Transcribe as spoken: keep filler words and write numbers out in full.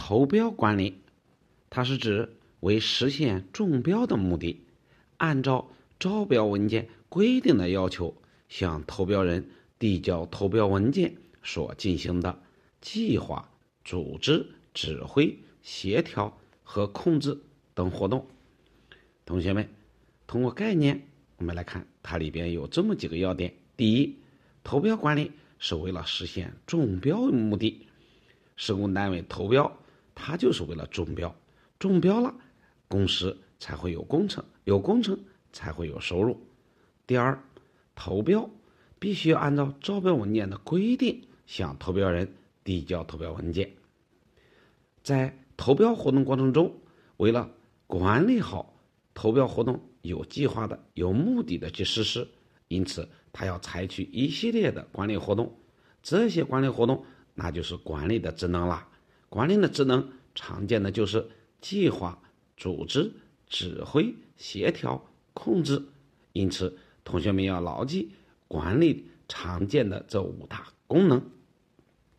投标管理，它是指为实现中标的目的，按照招标文件规定的要求，向投标人递交投标文件所进行的计划、组织、指挥、协调和控制等活动。同学们，通过概念，我们来看它里边有这么几个要点。第一，投标管理是为了实现中标的目的，施工单位投标，它就是为了中标，中标了，公司才会有工程，有工程才会有收入。第二，投标必须要按照招标文件的规定向投标人递交投标文件。在投标活动过程中，为了管理好投标活动，有计划的、有目的的去实施，因此他要采取一系列的管理活动。这些管理活动那就是管理的职能啦。管理的职能常见的就是计划、组织、指挥、协调、控制。因此同学们要牢记管理常见的这五大功能。